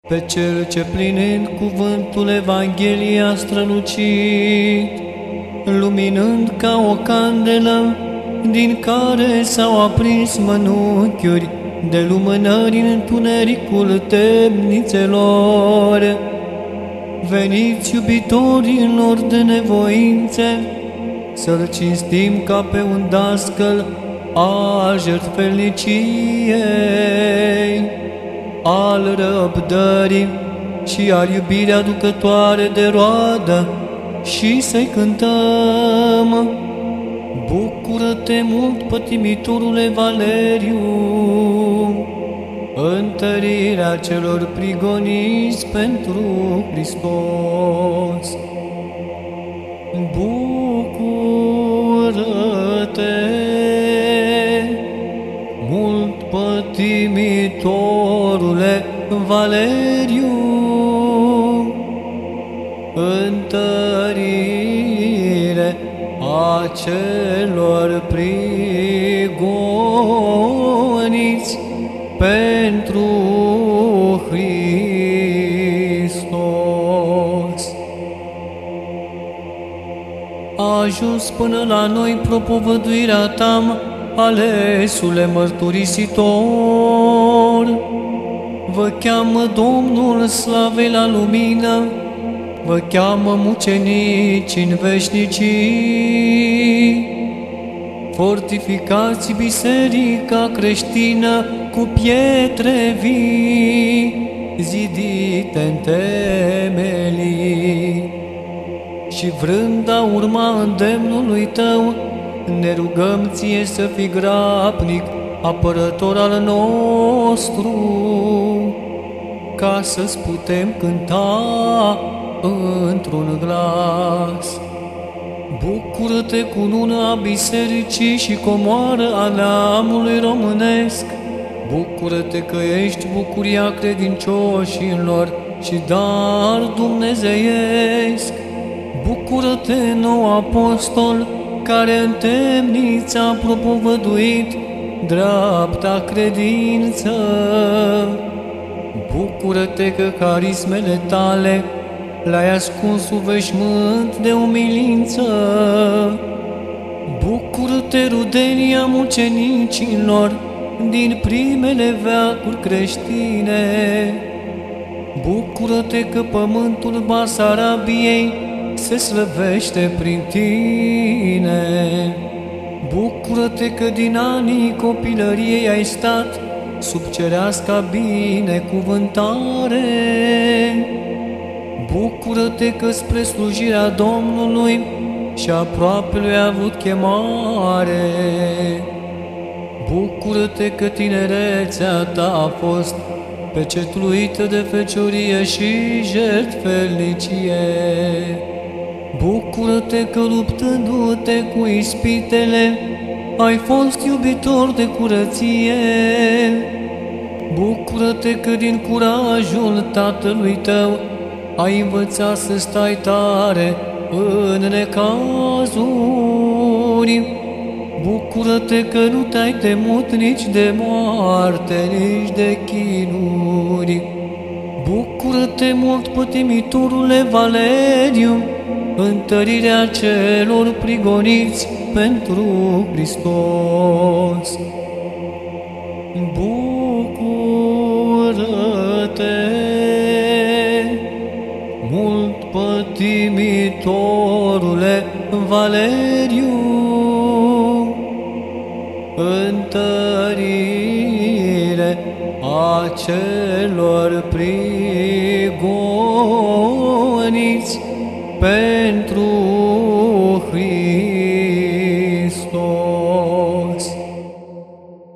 Pe cel ce plinind cuvântul Evangheliei a strălucit, luminând ca o candelă, din care s-au aprins mănunchiuri de lumânări în întunericul temnițelor. Veniți, iubitorilor de nevoințe, să-L cinstim ca pe un dascăl al jertfelniciei, al răbdării și al iubirii aducătoare de roadă, și să-i cântăm: bucură-te mult, pătimitorule Valeriu, întărirea celor prigoniți pentru Hristos. Bucură-te mult, pătimitorule Valeriu, întărire a celor prigoniți pentru Hristos. A ajuns până la noi propovăduirea ta, alesule mărturisitor. Vă cheamă Domnul slavei la lumină, vă cheamă mucenici în veșnicii. Fortificați biserica creștină cu pietre vii, zidite în temelii. Și vrând a urma îndemnului tău, ne rugăm ție să fii grabnic, apărător al nostru, ca să-ți putem cânta într-un glas. Bucură-te cu cununa bisericii și comoară a neamului românesc. Bucură-te că ești bucuria credincioșilor și dar dumnezeiesc. Bucură-te, nou apostol, care în temniță a propovăduit dreapta credință. Bucură-te că carismele tale l-ai ascuns sub veșmânt de umilință. Bucură-te, rudenia mucenicilor din primele veacuri creștine. Bucură-te că pământul Basarabiei se slăvește prin tine. Bucură-te că din anii copilăriei ai stat sub cereasca binecuvântare. Bucură-te că spre slujirea Domnului și aproapelui ai avut chemare. Bucură-te că tinerețea ta a fost pecetluită de feciorie și jertfelnicie. Bucură-te că luptându-te cu ispitele ai fost iubitor de curăție. Bucură-te că din curajul tatălui tău ai învățat să stai tare în necazuri. Bucură-te că nu te-ai temut nici de moarte, nici de chinuri. Bucură-te mult, pătimitorule Valeriu, întărirea celor prigoniți pentru Hristos. Bucură-te mult, pătimitorule Valeriu, întărire a celor prigoniți pentru Hristos.